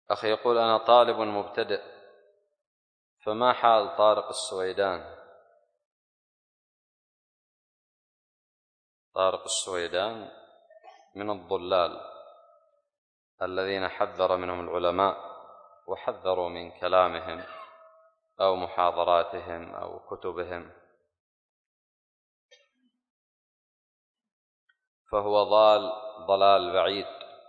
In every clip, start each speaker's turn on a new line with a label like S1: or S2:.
S1: أخي يقول: أنا طالب مبتدئ، فما حال طارق السويدان؟ طارق السويدان من الضلال الذين حذر منهم العلماء، وحذروا من كلامهم أو محاضراتهم أو كتبهم، فهو ضلال بعيد.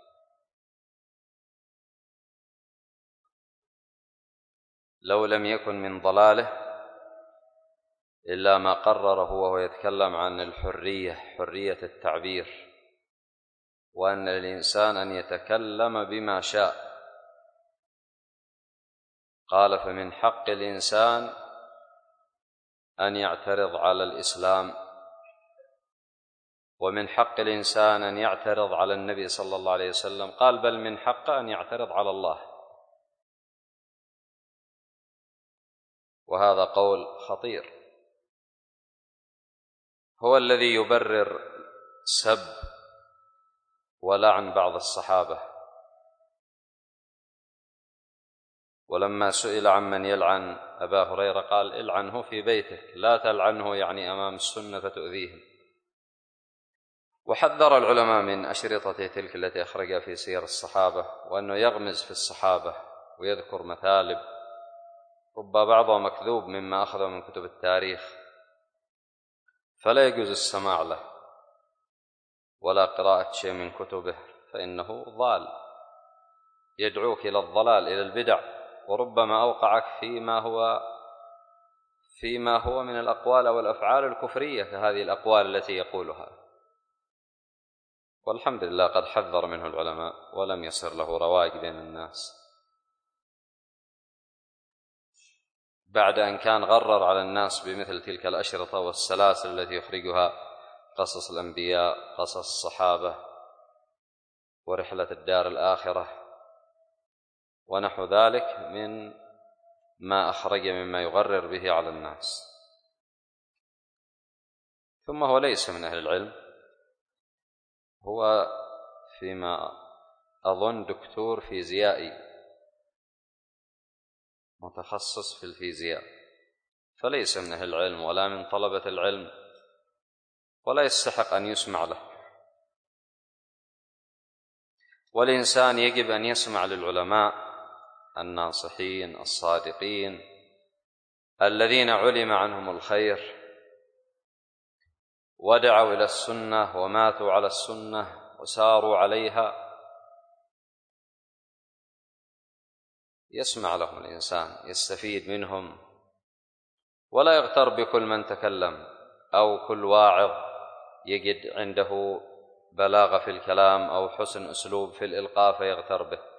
S1: لو لم يكن من ضلاله إلا ما قرره وهو يتكلم عن الحرية، حرية التعبير، وأن للإنسان أن يتكلم بما شاء. قال: فمن حق الإنسان أن يعترض على الإسلام، ومن حق الإنسان أن يعترض على النبي صلى الله عليه وسلم. قال: بل من حقه أن يعترض على الله. وهذا قول خطير. هو الذي يبرر سب ولعن بعض الصحابة، ولما سئل عمن يلعن أبا هريرة قال: العنه في بيتك، لا تلعنه يعني أمام السنة فتؤذيهم. وحذر العلماء من أشرطته تلك التي أخرجها في سير الصحابة، وأنه يغمز في الصحابة ويذكر مثالب رب بعضها مكذوب مما أخذ من كتب التاريخ، فلا يجوز السماع له ولا قراءة شيء من كتبه، فإنه ضال يدعوك إلى الضلال، إلى البدع، وربما أوقعك فيما هو من الأقوال أو الأفعال الكفرية كهذه الأقوال التي يقولها. والحمد لله قد حذر منه العلماء ولم يصر له رواج بين الناس، بعد أن كان غرر على الناس بمثل تلك الأشرطة والسلاسل التي يخرجها قصص الأنبياء، قصص الصحابة، ورحلة الدار الآخرة ونحو ذلك من ما أخرج مما يغرر به على الناس. ثم هو ليس من أهل العلم، هو فيما أظن دكتور فيزيائي متخصص في الفيزياء، فليس من أهل العلم ولا من طلبة العلم، ولا يستحق أن يسمع له. والإنسان يجب أن يسمع للعلماء الناصحين الصادقين الذين علم عنهم الخير ودعوا إلى السنة وماتوا على السنة وساروا عليها. يسمع لهم الإنسان، يستفيد منهم، ولا يغتر بكل من تكلم أو كل واعظ يجد عنده بلاغة في الكلام أو حسن أسلوب في الإلقاء فيغتر به.